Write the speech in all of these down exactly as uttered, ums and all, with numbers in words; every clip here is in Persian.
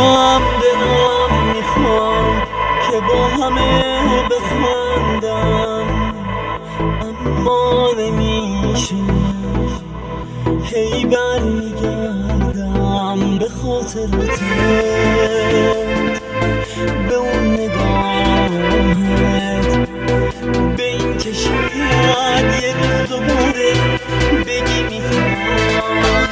هم دلم میخواد که با همه بخندم، اما نمیشه، هی برمیگردم به خاطراتت، به اون نگاهت، به این که شاید یه روز دوباره بگی میخوام.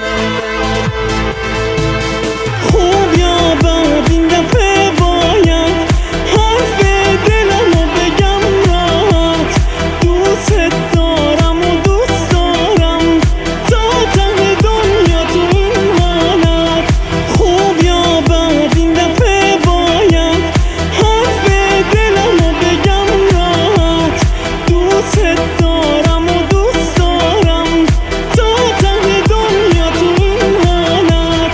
خوب یا بد این دفعه باید حرف دلمو بگم راحت، دوست دارم و دوست دارم تا ته دنیا تو این حالت. خوب یا بد این دفعه باید حرف دلمو بگم راحت، دوست دارم و دوست دارم تا ته دنیا تو این حالت.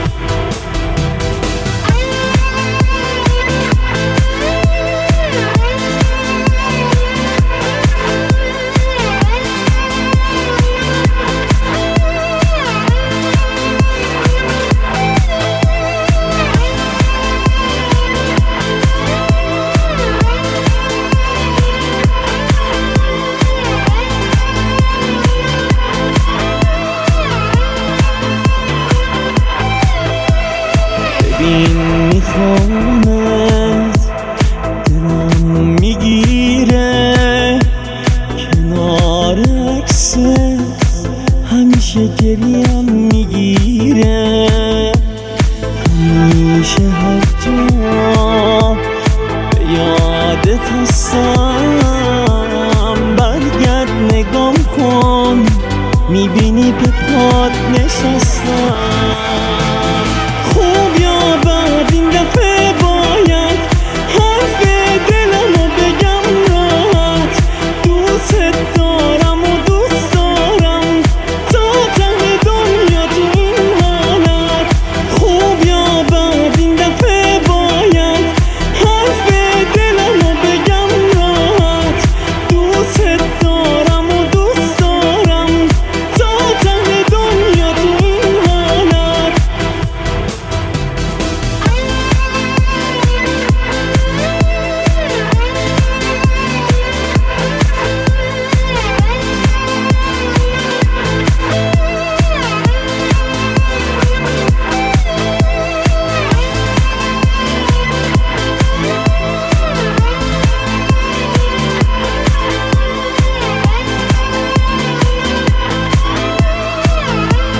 ببین میخوامت، دلم میگیره کنار عکست، همیشه گریم میگیره، همیشه هر جا به یادت هستم. برگرد نگام کن، میبینی به پات نشستم. خوب یا بد این دفعه باید حرف دلمو بگم راحت، دوست دارم و دوست دارم تا ته دنیا تو این حالت. خوب یا بد این دفعه باید حرف دلمو بگم راحت، دوست دارم و دوست دارم تا ته دنیا تو این حالت.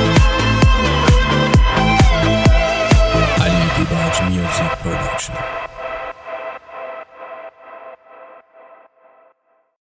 Ali Dibaj Music Production.